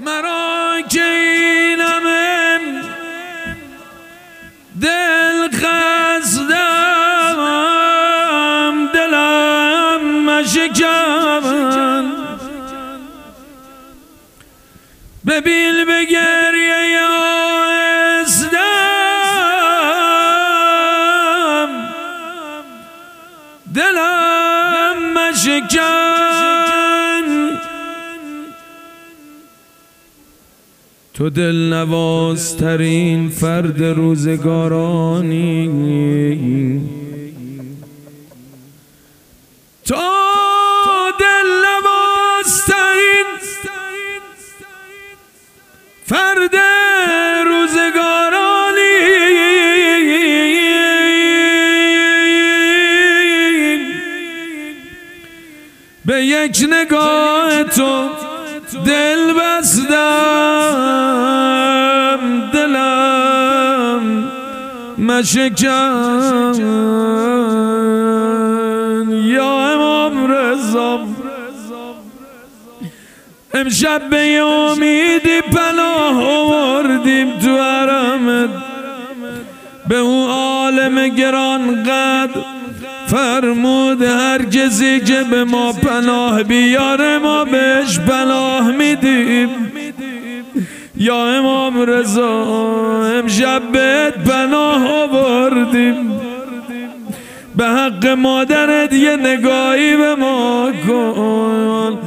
مرا که اینم دل خستم، دلم مشکن، ببین به گریه یاستم، دلم مشکن. تو دلنوازترین فرد روزگارانی، تو دلنوازترین فرد روزگارانی، به یک نگاه تو دل بستم، دلم مشکن. یا امام رضا امشب به امیدی پناه آوردیم تو حرمت، به اون عالم گران قدر فرمود هر کسی که به ما پناه بیاره ما بهش پناه میدیم. یا امام رضا امشب بهت پناه آوردیم، به حق مادرت یه نگاهی به ما کن.